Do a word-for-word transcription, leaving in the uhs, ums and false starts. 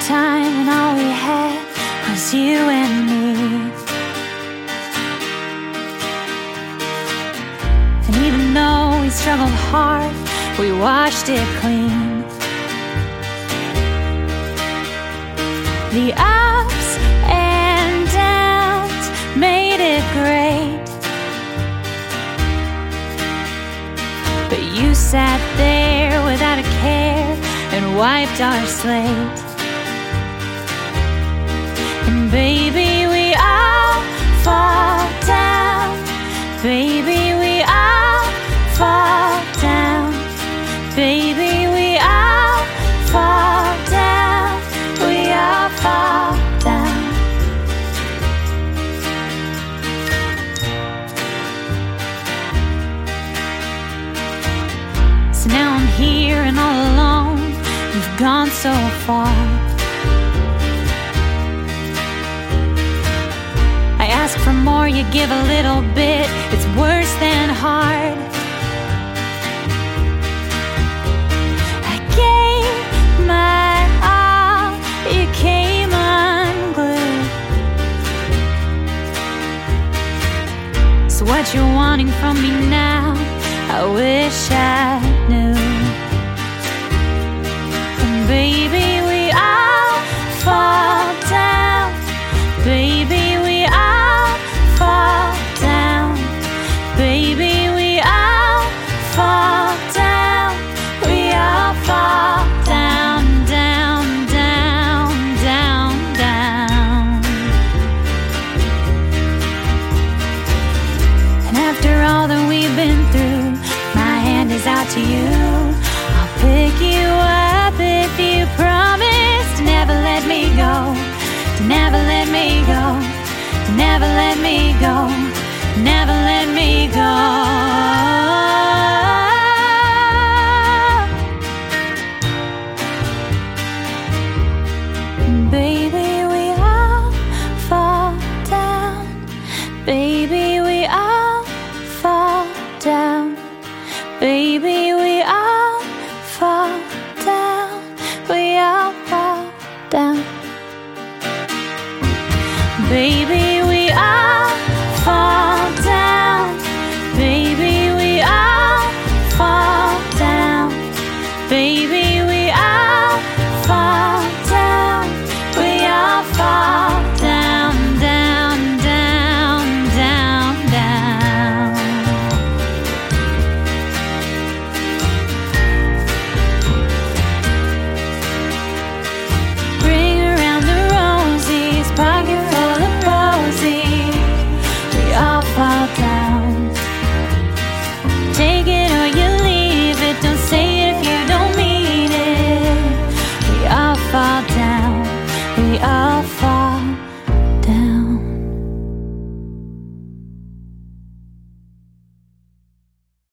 time when all we had was you and me. And even though we struggled hard, we washed it clean. The ups and downs made it great, but you sat there without a care and wiped our slate. And baby, we all fall down. Baby, we all fall down. Baby, we all fall down. We all fall down. So now I'm here and all alone. You've gone so far. I ask for more, you give a little bit. It's worse than hard. I gave my all, you came unglued. So what you're wanting from me now, I wish I knew. And baby, we all fall down. Baby, we all fall down. Baby, we all fall down. We all fall down, down, down, down, down. And after all that we've been through, my hand is out to you. I'll pick you up if you promise to never let me go, to never let me go, to never let me go, never let me go. Baby, we all fall down. Baby, we all